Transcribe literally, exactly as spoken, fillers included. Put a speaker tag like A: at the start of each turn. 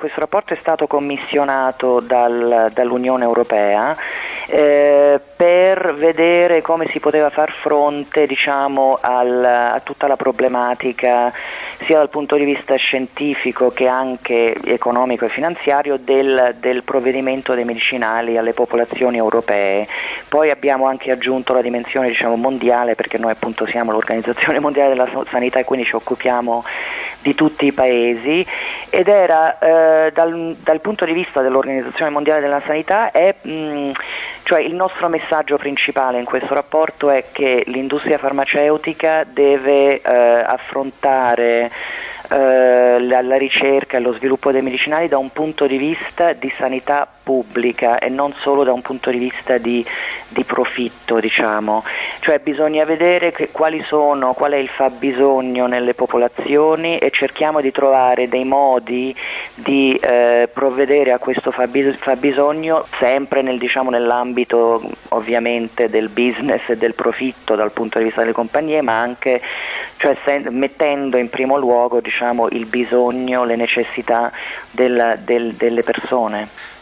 A: questo rapporto è stato commissionato dal, dall'Unione Europea eh, per vedere come si poteva far fronte, diciamo, al, a tutta la problematica sia dal punto di vista scientifico che anche economico e finanziario del, del provvedimento dei medicinali alle popolazioni europee. Poi abbiamo anche aggiunto la dimensione, diciamo, mondiale, perché noi appunto siamo l'Organizzazione Mondiale della Sanità e quindi ci occupiamo di tutti i paesi, ed era eh, dal, dal punto di vista dell'Organizzazione Mondiale della Sanità è mh, cioè il nostro messaggio principale in questo rapporto è che l'industria farmaceutica deve eh, affrontare eh, la, la ricerca e lo sviluppo dei medicinali da un punto di vista di sanità pubblica e non solo da un punto di vista di, di profitto, diciamo. Cioè bisogna vedere che, quali sono, qual è il fabbisogno nelle popolazioni e cerchiamo di trovare dei modi di eh, provvedere a questo fabbis- fabbisogno sempre nel, diciamo, nell'ambito ovviamente del business e del profitto dal punto di vista delle compagnie, ma anche cioè, se, mettendo in primo luogo, diciamo, il bisogno, le necessità del, del, delle persone.